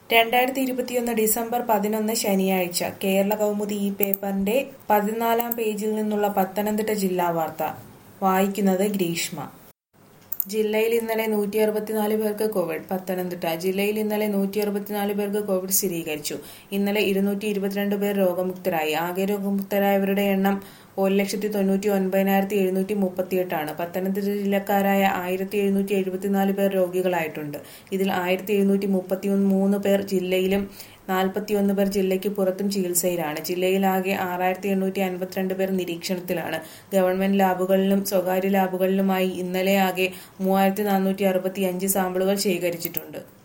2021 December 11 ശനിയാഴ്ച കേരള കൗമുദി ഈ പേപ്പറിന്റെ 14-ാം പേജിൽ നിന്നുള്ള പത്തനംതിട്ട ജില്ലാ വാർത്ത വായിക്കുന്നത് ഗ്രീഷ്മ. ജില്ലയിൽ ഇന്നലെ 164 പേർക്ക് കോവിഡ്. പത്തനംതിട്ട ജില്ലയിൽ ഇന്നലെ 164 പേർക്ക് കോവിഡ് സ്ഥിരീകരിച്ചു. ഇന്നലെ 222 പേർ രോഗമുക്തരായി. ആകെ രോഗമുക്തരായവരുടെ എണ്ണം 1,99,738 ആണ്. പത്തനംതിട്ട ജില്ലക്കാരായ 1,774 പേർ രോഗികളായിട്ടുണ്ട്. ഇതിൽ 1,733 പേർ ജില്ലയിലും 41 പേർ ജില്ലയ്ക്ക് പുറത്തും ചികിത്സയിലാണ്. ജില്ലയിൽ ആകെ 6,852 പേർ നിരീക്ഷണത്തിലാണ്. ഗവൺമെന്റ് ലാബുകളിലും സ്വകാര്യ ലാബുകളിലുമായി ഇന്നലെ ആകെ 3,465 സാമ്പിളുകൾ ശേഖരിച്ചിട്ടുണ്ട്.